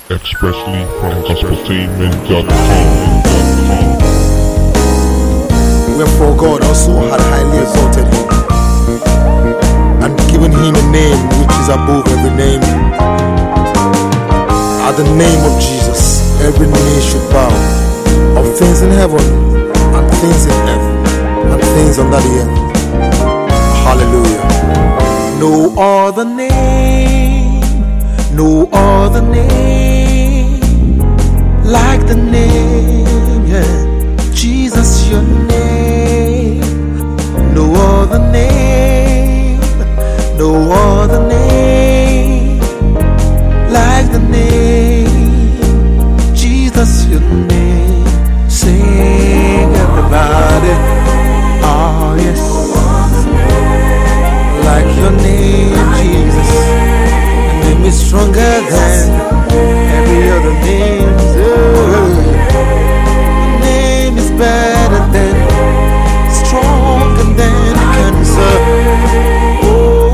Expressly from gospeltainment.com. Wherefore God also had highly exalted him, and given him a name which is above every name. At the name of Jesus, every knee should bow, of things in heaven, and things in earth, and things under the earth. Hallelujah. No other name, no other name, like the name, yeah, Jesus, your name. No other name, no other name, like the name, Jesus, your name. Sing everybody, oh yes, like your name, Jesus. Your name is stronger than every other name. Your name is better than, stronger than cancer. Oh,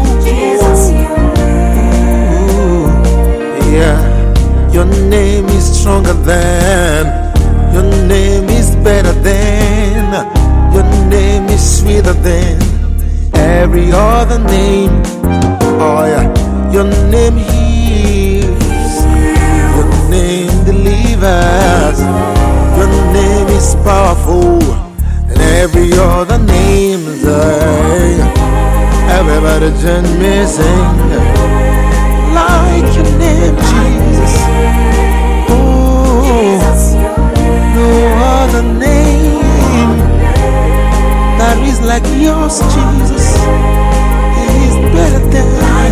yeah. Your name is stronger than, your name is better than, your name is sweeter than every other name. Oh yeah. Your name heals, your name delivers, your name is powerful than every other name. Everybody join me, sing like your name, Jesus. Oh, no other name that is like yours, Jesus. He's better than.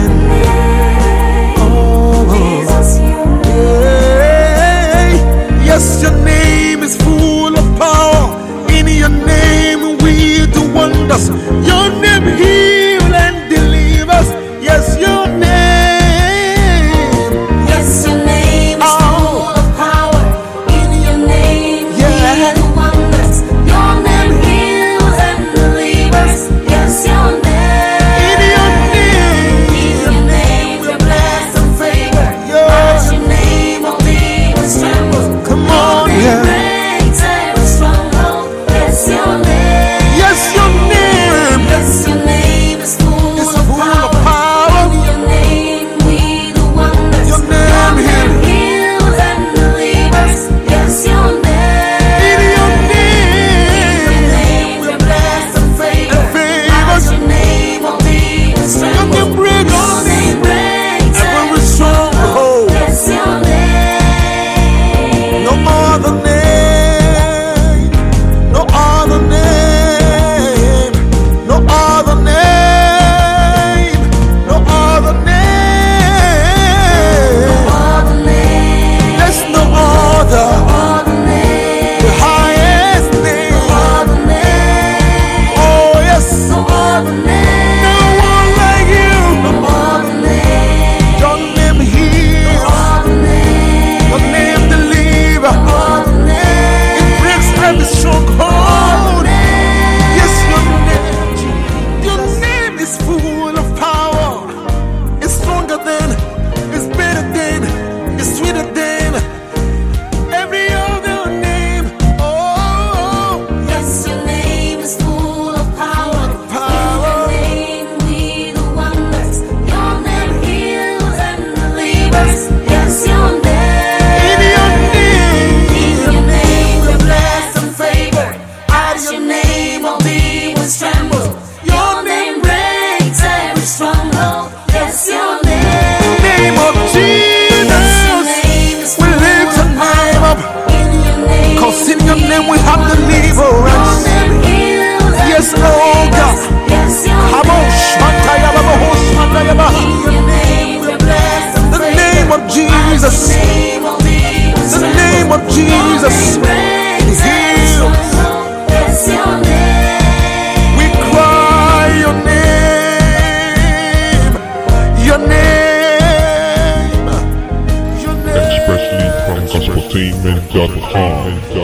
Yes, your name is full of power. In your name we do wonders. Your name heals and delivers. Yes, your name. Yes, your name is full of power. In your name we do wonders. Your name heals and delivers. Yes, your name. In your name. In your name we're blessed and favored. At your name all demons tremble. Come on, yeah. Breaks every stronghold. Yes, your name. Yes, your name. Yes, your name is full It's of full of power. power. In your name we do wonders. Your name heals and delivers. Yes, your name. In your name. In your name we're blessed and favored. At your name all demons Your tremble. name breaks Your name breaks every stronghold. Yes, your name. No other name, no other name, no other name, no other name. Other name. There's no other, Other name. the highest name. Other name. Oh yes, No other name. no one like you. Other name. Your name heals, Other name. your name delivers. Other name. It breaks every stronghold. Yes, your name is full of power. It's stronger than, it's better than, it's sweeter than every other name. Oh, Yes, your name is full of power. Power. In your name we do wonders. Your name heals and delivers. Yes, your name. in your name. In your name we're blessed and favored. At your name all demons tremble. Your name breaks every stronghold. Yes, your name. Name of Jesus, we lift your name up. In your name. 'Cause in your name we have deliverance. Yes, Lord God. Yes, your Habosh, Mantaya, Babahosh, Mantaya, Bah. In your name we're blessed and The name of Jesus, the name of Jesus heals. Yes, your name. We cry your name, your name, your name. Expressly from gospeltainment.com.